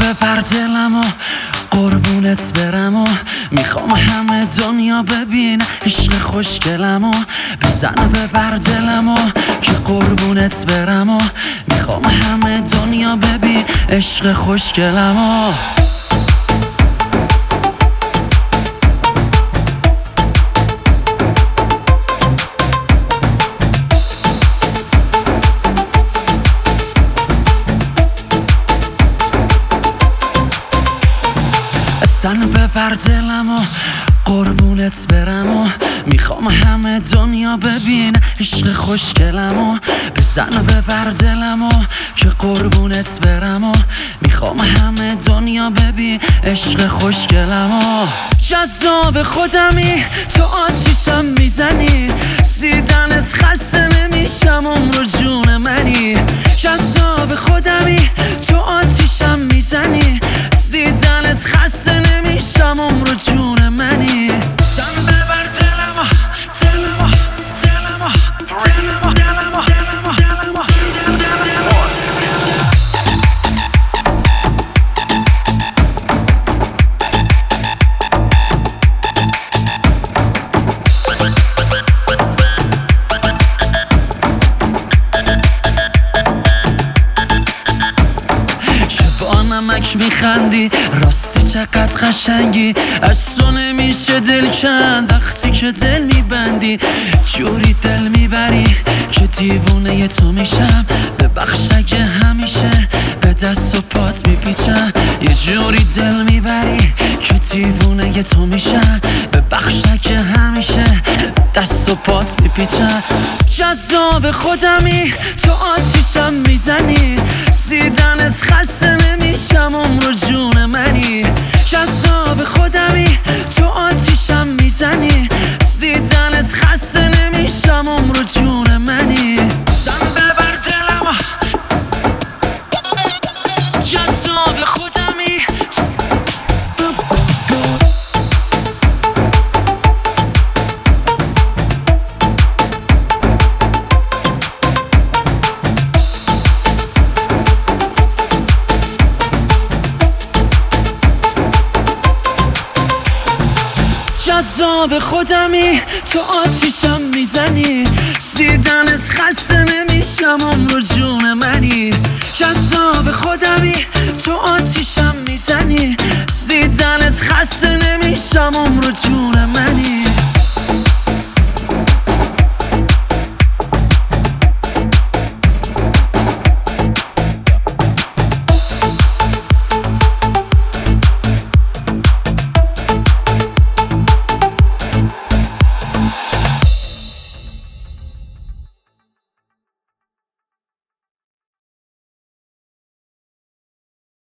ببر دلمو قربونت برم و میخوام همه دنیا ببین عشق خوشگلمو بزن ببر دلمو که قربونت برم و میخوام همه دنیا ببین عشق خوشگلمو بزن ببر دلمو قربونت برم و میخوام همه دنیا ببین عشق خوشگلمو بزن ببر دلمو که قربونت برم و میخوام همه دنیا ببین عشق خوشگلمو جذاب خودمی تو آتیشم میزنی دیدنت خسته نمیشم عمر جون منی جذاب خودمی تو آتیشم میزنی دیدنت خسته نمیشم عمر جون منی زن ببر دلمو دلمو دلمو دلمو دلمو دلمو دلمو نمک میخندی راستی چقدر قشنگی از تو نمیشه دل کند وقتی که دل میبندی جوری دل میبری که دیوونه تو میشم ببخش اگه همیشه به دست و پات میپیچم یه جوری دل میبری که دیوونه تو میشم ببخش اگه همیشه دست و پات میپیچم جذاب خودمی تو آتیشم میزنی دیدنت خسته نمیشم عمر جون منی جذاب خودمی تو آتیشم میزنی دیدنت خسته نمیشم عمر جون منی زن ببر دلمو جذاب خودمی جذاب خودمی تو آتیشم میزنی دیدنت خسته نمیشم عمر جون منی جذاب خودمی تو آتیشم میزنی دیدنت خسته نمیشم عمر جون منی